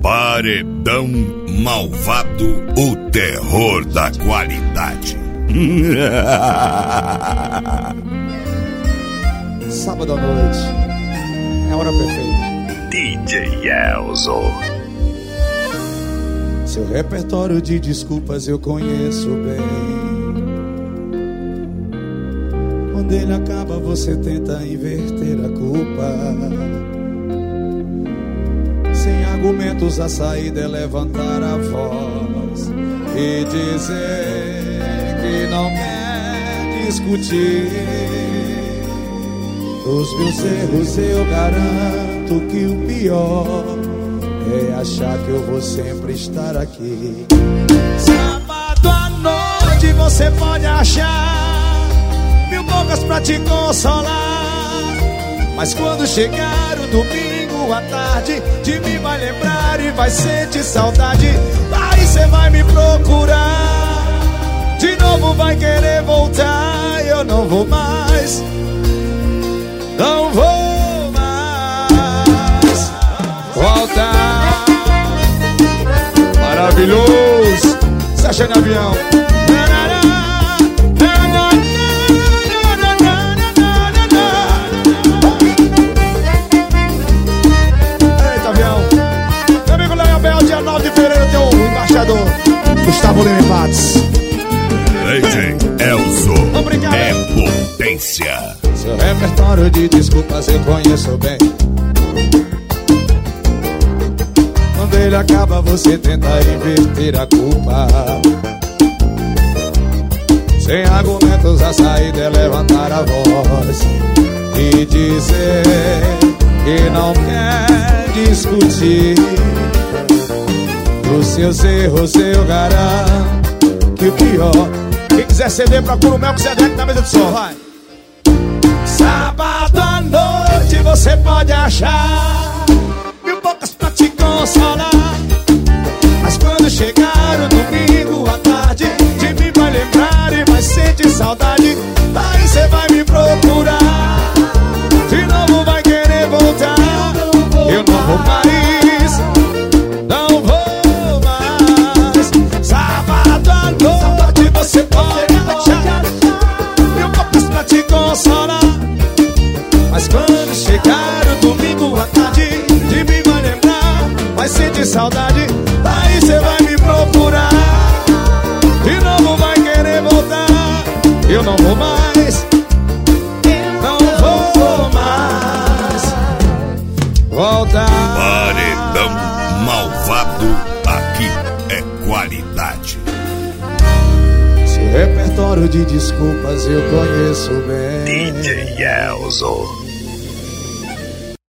Paredão Malvado, o terror da qualidade. Sábado à noite é a hora perfeita. DJ Elzo. Seu repertório de desculpas eu conheço bem. Quando ele acaba você tenta inverter a culpa. Sem argumentos a saída é levantar a voz e dizer que não quer discutir. Os meus erros eu garanto que o pior é achar que eu vou sempre estar aqui. Sábado à noite você pode achar mil bocas pra te consolar, mas quando chegar o domingo à tarde, de mim vai lembrar e vai sentir saudade. Aí cê vai me procurar, de novo vai querer voltar. Eu não vou mais, não vou mais voltar. Maravilhoso, Sasha no avião. Dia 9 de fevereiro tem o embaixador Gustavo Leme Matos. DJ Elzo. Obrigado. É potência. Seu repertório de desculpas eu conheço bem. Quando ele acaba você tenta inverter a culpa. Sem argumentos a saída é levantar a voz e dizer que não quer discutir. Os seus erros eu garanto que o pior. Quem quiser CD procura o Mel que você deve na mesa de som, vai. Sábado à noite você pode achar mil bocas pra te consolar, mas quando chegar o domingo à tarde, de mim vai lembrar e vai sentir saudade. Aí cê vai me procurar, de novo vai querer voltar. Eu não vou mais, não vou. Você pode achar mil bocas pra te consolar, mas quando chegar o domingo à tarde, de mim vai lembrar, vai sentir saudade. Aí cê vai me procurar, de novo vai querer voltar. Eu não vou mais, não vou mais voltar. Paredão Malvado, aqui é qualidade. Repertório de desculpas eu conheço bem. DJ Elzo.